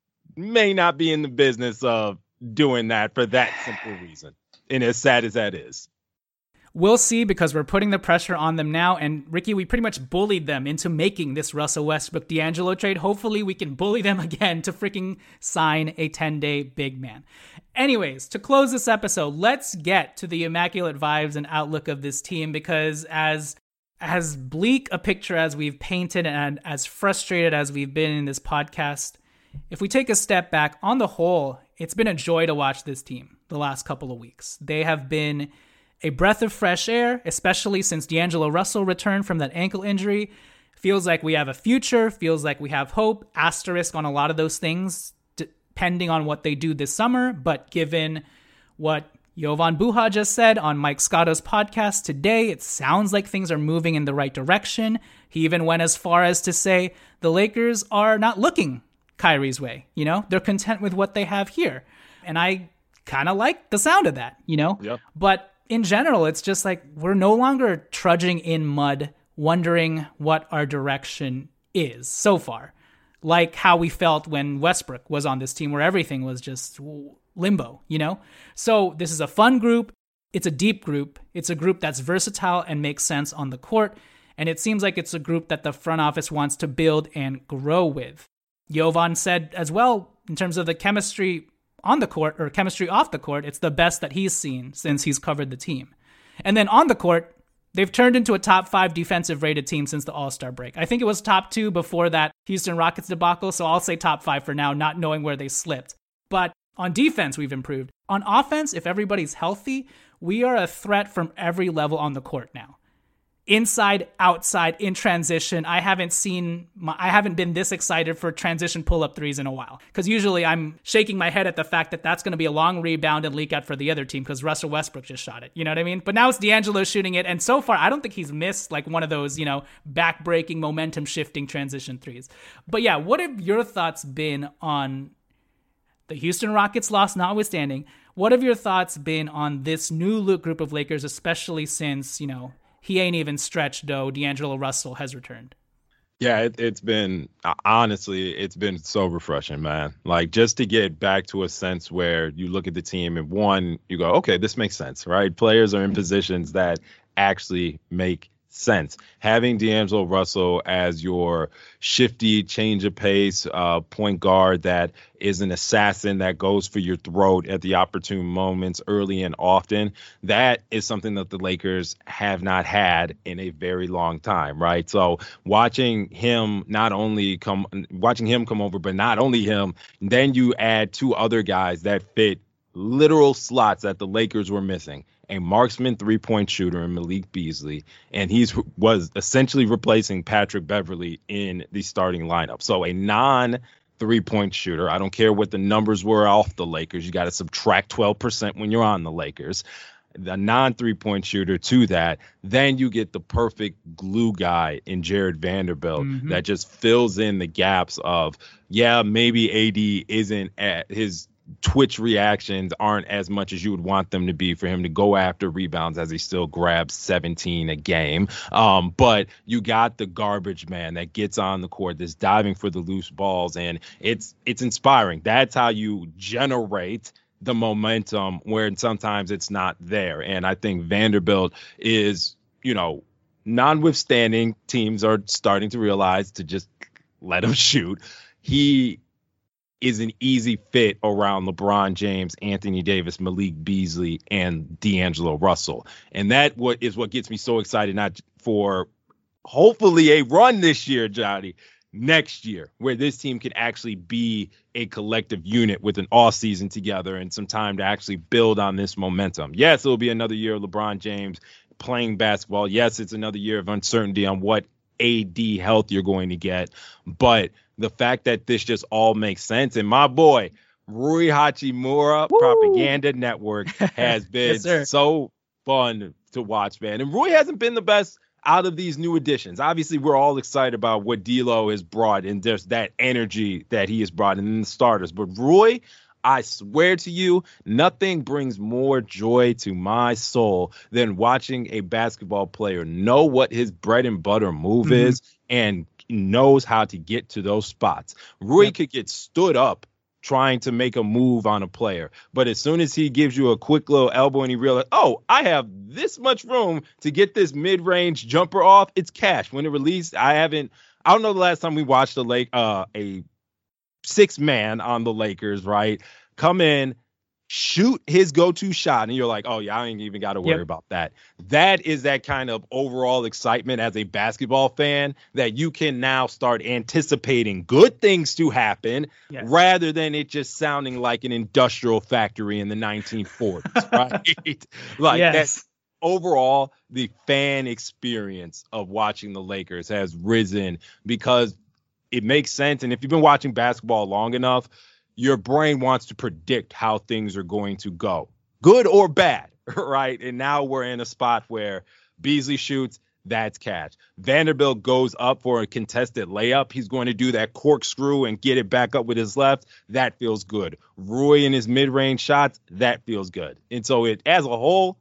may not be in the business of doing that for that simple reason. And as sad as that is. We'll see because we're putting the pressure on them now. And Ricky, we pretty much bullied them into making this Russell Westbrook D'Angelo trade. Hopefully we can bully them again to freaking sign a ten-day big man. Anyways, to close this episode, let's get to the immaculate vibes and outlook of this team because as as bleak a picture as we've painted and as frustrated as we've been in this podcast, if we take a step back, on the whole, it's been a joy to watch this team the last couple of weeks. They have been a breath of fresh air, especially since D'Angelo Russell returned from that ankle injury. Feels like we have a future, feels like we have hope, asterisk on a lot of those things, depending on what they do this summer. But given what Jovan Buha just said on Mike Scotto's podcast today, it sounds like things are moving in the right direction. He even went as far as to say the Lakers are not looking Kyrie's way. You know, they're content with what they have here. And I kind of like the sound of that, you know? Yep. But in general, it's just like we're no longer trudging in mud, wondering what our direction is so far. Like how we felt when Westbrook was on this team where everything was just limbo, you know? So this is a fun group. It's a deep group. It's a group that's versatile and makes sense on the court. And it seems like it's a group that the front office wants to build and grow with. Jovan said as well, in terms of the chemistry on the court or chemistry off the court, it's the best that he's seen since he's covered the team. And then on the court, they've turned into a top five defensive rated team since the All-Star break. I think it was top two before that Houston Rockets debacle, so I'll say top five for now, not knowing where they slipped. But on defense, we've improved. On offense, if everybody's healthy, we are a threat from every level on the court now. Inside, outside, in transition. I haven't seen, my, I haven't been this excited for transition pull-up threes in a while. Because usually I'm shaking my head at the fact that that's going to be a long rebound and leak out for the other team because Russell Westbrook just shot it. You know what I mean? But now it's D'Angelo shooting it. And so far, I don't think he's missed like one of those, you know, back-breaking, momentum-shifting transition threes. But yeah, what have your thoughts been on the Houston Rockets loss notwithstanding? What have your thoughts been on this new look group of Lakers, especially since, you know, he ain't even stretched, though D'Angelo Russell has returned? Yeah, it, it's been, honestly, it's been so refreshing, man. Like, just to get back to a sense where you look at the team and, one, you go, okay, this makes sense, right? Players are in positions that actually make sense. Having D'Angelo Russell as your shifty, change of pace uh, point guard that is an assassin that goes for your throat at the opportune moments early and often, that is something that the Lakers have not had in a very long time, right? So watching him not only come, watching him come over, but not only him, then you add two other guys that fit literal slots that the Lakers were missing. A marksman three-point shooter in Malik Beasley, and he's was essentially replacing Patrick Beverley in the starting lineup. So a non-three-point shooter. I don't care what the numbers were off the Lakers. You got to subtract twelve percent when you're on the Lakers. The non-three-point shooter to that. Then you get the perfect glue guy in Jared Vanderbilt mm-hmm. that just fills in the gaps of, yeah, maybe A D isn't at his twitch reactions aren't as much as you would want them to be for him to go after rebounds as he still grabs seventeen a game. Um, but you got the garbage man that gets on the court, that's diving for the loose balls, and it's it's inspiring. That's how you generate the momentum where sometimes it's not there. And I think Vanderbilt is, you know, notwithstanding teams are starting to realize to just let him shoot. He is an easy fit around LeBron James, Anthony Davis, Malik Beasley, and D'Angelo Russell. And that what is what gets me so excited, not for hopefully a run this year, Johnny, next year, where this team can actually be a collective unit with an off season together and some time to actually build on this momentum. Yes, it'll be another year of LeBron James playing basketball. Yes, it's another year of uncertainty on what A D health you're going to get, but the fact that this just all makes sense. And my boy, Rui Hachimura, Woo! Propaganda Network, has been yes, so fun to watch, man. And Rui hasn't been the best out of these new additions. Obviously, we're all excited about what D'Lo has brought, and there's that energy that he has brought in the starters. But Rui, I swear to you, nothing brings more joy to my soul than watching a basketball player know what his bread and butter move mm-hmm. is and knows how to get to those spots. Rui yep. could get stood up trying to make a move on a player, but as soon as he gives you a quick little elbow and he realizes, oh, I have this much room to get this mid-range jumper off, it's cash. When it released, I haven't, I don't know the last time we watched a Lake, uh, a six man on the Lakers, right? Come in, shoot his go-to shot, and you're like, oh, yeah, I ain't even got to worry yep. about that. That is that kind of overall excitement as a basketball fan that you can now start anticipating good things to happen yes. rather than it just sounding like an industrial factory in the nineteen forties, right? Like yes. that. Overall, the fan experience of watching the Lakers has risen because it makes sense. And if you've been watching basketball long enough, your brain wants to predict how things are going to go, good or bad, right? And now we're in a spot where Beasley shoots, that's catch. Vanderbilt goes up for a contested layup. He's going to do that corkscrew and get it back up with his left. That feels good. Rui in his mid-range shots, that feels good. And so it, as a whole,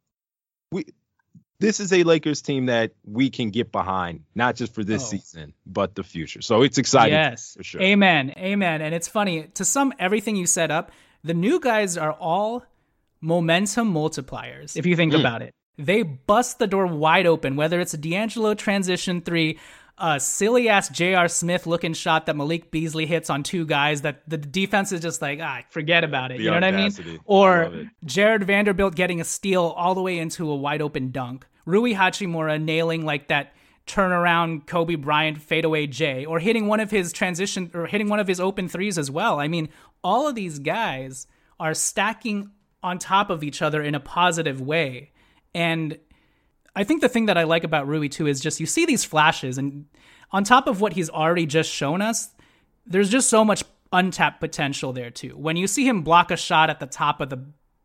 we this is a Lakers team that we can get behind, not just for this oh. season, but the future. So it's exciting. Yes. For sure. Amen. Amen. And it's funny, to sum everything you set up, the new guys are all momentum multipliers, if you think mm. about it. They bust the door wide open, whether it's a D'Angelo transition three, a silly-ass J R. Smith-looking shot that Malik Beasley hits on two guys that the defense is just like, ah, forget about it. The you know audacity. what I mean? Or Jared Vanderbilt getting a steal all the way into a wide-open dunk. Rui Hachimura nailing like that turnaround Kobe Bryant fadeaway J, or hitting one of his transition or hitting one of his open threes as well. I mean, all of these guys are stacking on top of each other in a positive way. And I think the thing that I like about Rui too is just you see these flashes, and on top of what he's already just shown us, there's just so much untapped potential there too. When you see him block a shot at the top of the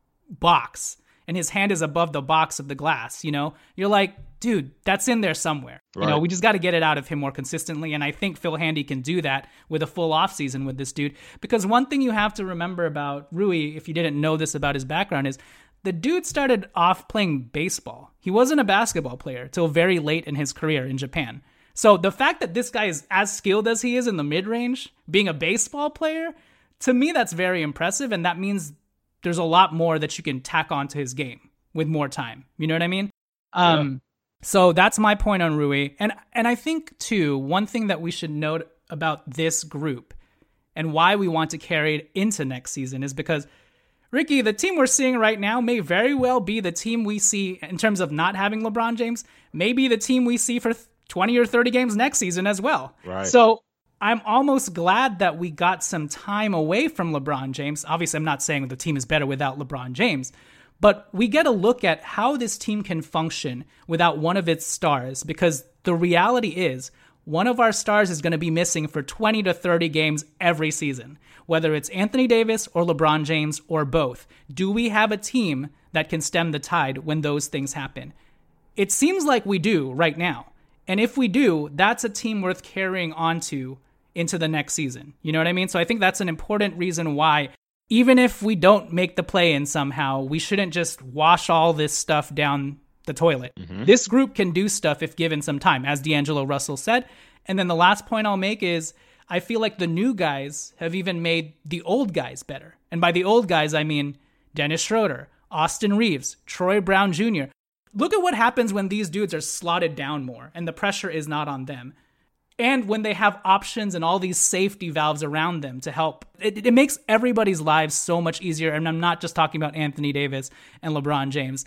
box and his hand is above the box of the glass, you know, you're like, dude, that's in there somewhere. Right. You know, we just got to get it out of him more consistently. And I think Phil Handy can do that with a full offseason with this dude. Because one thing you have to remember about Rui, if you didn't know this about his background, is the dude started off playing baseball. He wasn't a basketball player till very late in his career in Japan. So the fact that this guy is as skilled as he is in the mid-range, being a baseball player, to me, that's very impressive. And that means there's a lot more that you can tack onto his game with more time. You know what I mean? Um, So that's my point on Rui. And and I think, too, one thing that we should note about this group and why we want to carry it into next season is because, Ricky, the team we're seeing right now may very well be the team we see in terms of not having LeBron James, maybe the team we see for twenty or thirty games next season as well. Right. So I'm almost glad that we got some time away from LeBron James. Obviously, I'm not saying the team is better without LeBron James, but we get a look at how this team can function without one of its stars, because the reality is one of our stars is going to be missing for twenty to thirty games every season, whether it's Anthony Davis or LeBron James or both. Do we have a team that can stem the tide when those things happen? It seems like we do right now. And if we do, that's a team worth carrying on to into the next season. You know what I mean? So I think that's an important reason why, even if we don't make the play-in somehow, we shouldn't just wash all this stuff down the toilet. Mm-hmm. This group can do stuff if given some time, as D'Angelo Russell said. And then the last point I'll make is I feel like the new guys have even made the old guys better. And by the old guys, I mean Dennis Schroeder, Austin Reeves, Troy Brown Junior Look at what happens when these dudes are slotted down more and the pressure is not on them. And when they have options and all these safety valves around them to help, it, it makes everybody's lives so much easier. And I'm not just talking about Anthony Davis and LeBron James.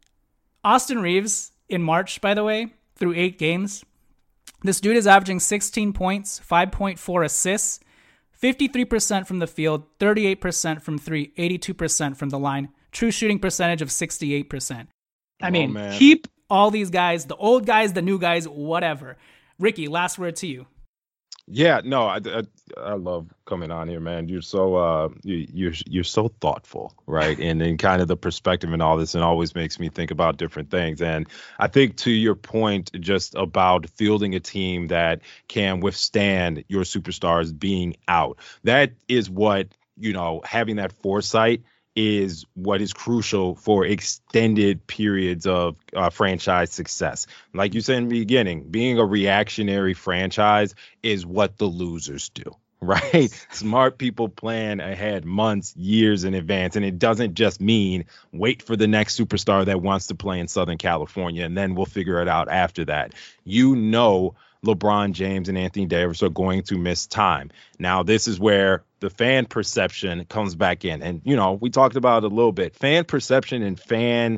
Austin Reeves in March, by the way, through eight games, this dude is averaging sixteen points, five point four assists, fifty-three percent from the field, thirty-eight percent from three, eighty-two percent from the line, true shooting percentage of sixty-eight percent. I mean, oh, keep all these guys, the old guys, the new guys, whatever. Ricky, last word to you. Yeah, no, I, I, I love coming on here, man. You're so uh, you, you're you're so thoughtful, right? And then kind of the perspective and all this, and always makes me think about different things. And I think to your point, just about fielding a team that can withstand your superstars being out, that is what, you know, having that foresight is what is crucial for extended periods of uh, franchise success. Like you said in the beginning, being a reactionary franchise is what the losers do, right? Smart people plan ahead months, years in advance. And it doesn't just mean wait for the next superstar that wants to play in Southern California, and then we'll figure it out after that. You know, LeBron James and Anthony Davis are going to miss time. Now, this is where the fan perception comes back in. And, you know, we talked about it a little bit. Fan perception and fan,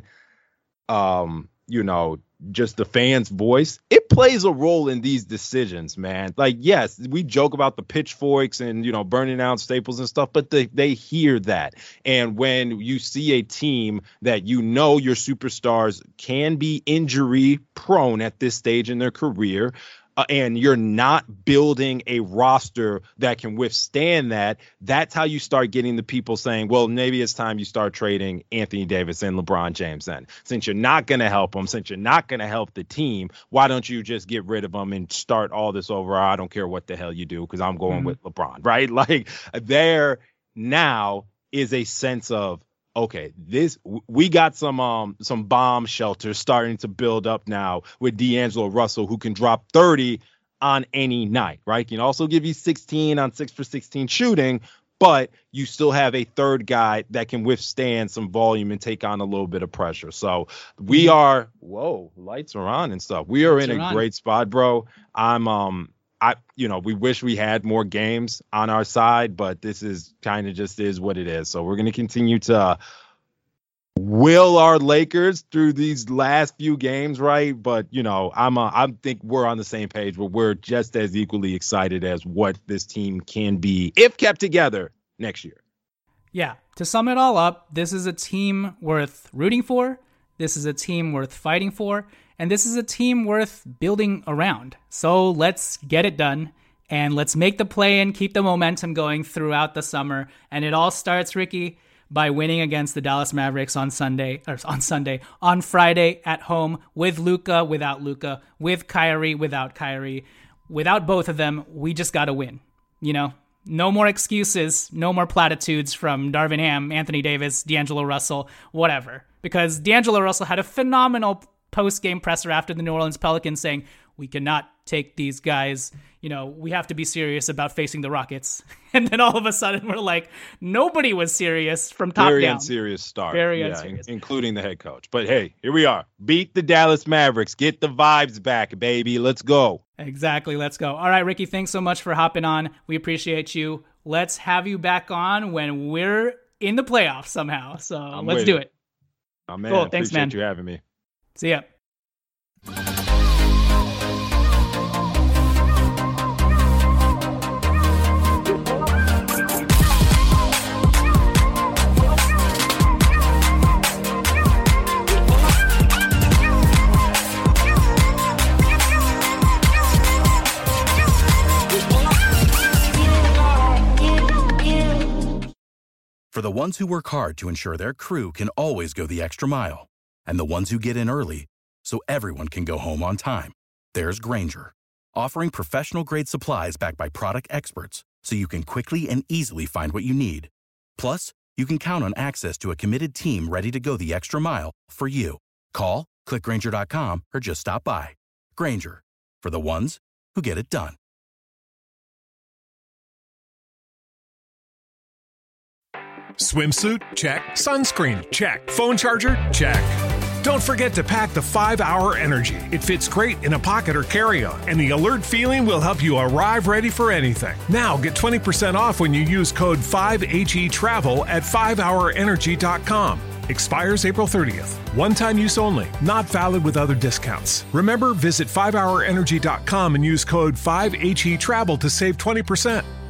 um, you know, just the fan's voice, it plays a role in these decisions, man. Like, yes, we joke about the pitchforks and, you know, burning down Staples and stuff, but they, they hear that. And when you see a team that you know your superstars can be injury prone at this stage in their career, Uh, and you're not building a roster that can withstand that, that's how you start getting the people saying, well, maybe it's time you start trading Anthony Davis and LeBron James then. Since you're not going to help them, since you're not going to help the team, why don't you just get rid of them and start all this over? I don't care what the hell you do because I'm going mm-hmm. with LeBron, right? Like, there now is a sense of, okay, this we got some um some bomb shelters starting to build up now with D'Angelo Russell, who can drop thirty on any night, right? Can also give you sixteen on six for sixteen shooting, but you still have a third guy that can withstand some volume and take on a little bit of pressure. So we are, whoa, lights are on and stuff. We are in a great spot, bro. I'm um. I, you know, we wish we had more games on our side, but this is kind of just is what it is. So we're going to continue to will our Lakers through these last few games, right? But, you know, I'm uh, I think we're on the same page where we're just as equally excited as what this team can be if kept together next year. Yeah, to sum it all up, this is a team worth rooting for. This is a team worth fighting for. And this is a team worth building around. So let's get it done. And let's make the play-in, keep the momentum going throughout the summer. And it all starts, Ricky, by winning against the Dallas Mavericks on Sunday, or on Sunday, on Friday at home, with Luka, without Luka, with Kyrie, without Kyrie. Without both of them, we just got to win. You know, no more excuses, no more platitudes from Darvin Ham, Anthony Davis, D'Angelo Russell, whatever. Because D'Angelo Russell had a phenomenal post-game presser after the New Orleans Pelicans saying, we cannot take these guys, you know, we have to be serious about facing the Rockets. And then all of a sudden we're like, nobody was serious from top Very down. unserious start. Very yeah, unserious. In- including the head coach. But hey, here we are. Beat the Dallas Mavericks. Get the vibes back, baby. Let's go. Exactly. Let's go. All right, Ricky, thanks so much for hopping on. We appreciate you. Let's have you back on when we're in the playoffs somehow. So I'm let's do it. it. Oh, man. Cool. Thanks, appreciate man. you having me. See ya. For the ones who work hard to ensure their crew can always go the extra mile, and the ones who get in early so everyone can go home on time, there's Grainger, offering professional-grade supplies backed by product experts so you can quickly and easily find what you need. Plus, you can count on access to a committed team ready to go the extra mile for you. Call, click Grainger dot com, or just stop by. Grainger, for the ones who get it done. Swimsuit? Check. Sunscreen? Check. Phone charger? Check. Don't forget to pack the five hour Energy. It fits great in a pocket or carry-on, and the alert feeling will help you arrive ready for anything. Now get twenty percent off when you use code five H E Travel at five hour energy dot com. Expires April thirtieth. One-time use only. Not valid with other discounts. Remember, visit five hour energy dot com and use code five H E Travel to save twenty percent.